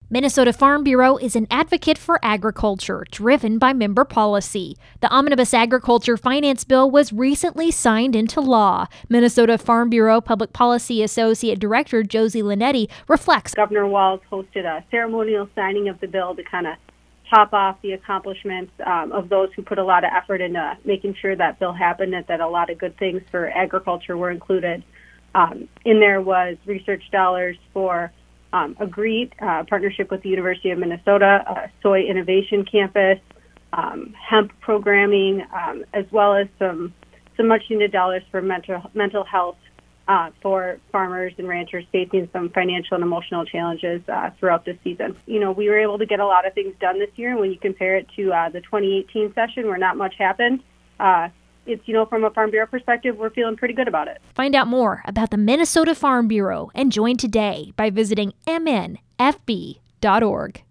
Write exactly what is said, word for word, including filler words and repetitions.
Minnesota Farm Bureau is an advocate for agriculture, driven by member policy. The Omnibus Agriculture Finance Bill was recently signed into law. Minnesota Farm Bureau Public Policy Associate Director Josie Linetti reflects. Governor Walz hosted a ceremonial signing of the bill to kind of top off the accomplishments um, of those who put a lot of effort into making sure that bill happened and that a lot of good things for agriculture were included. Um, in there was research dollars for Um, a GREET uh, partnership with the University of Minnesota, a soy innovation campus, um, hemp programming, um, as well as some some much needed dollars for mental mental health uh, for farmers and ranchers facing some financial and emotional challenges uh, throughout this season. You know, we were able to get a lot of things done this year, and when you compare it to uh, the twenty eighteen session where not much happened, uh, it's, you know, from a Farm Bureau perspective, we're feeling pretty good about it. Find out more about the Minnesota Farm Bureau and join today by visiting m n f b dot org.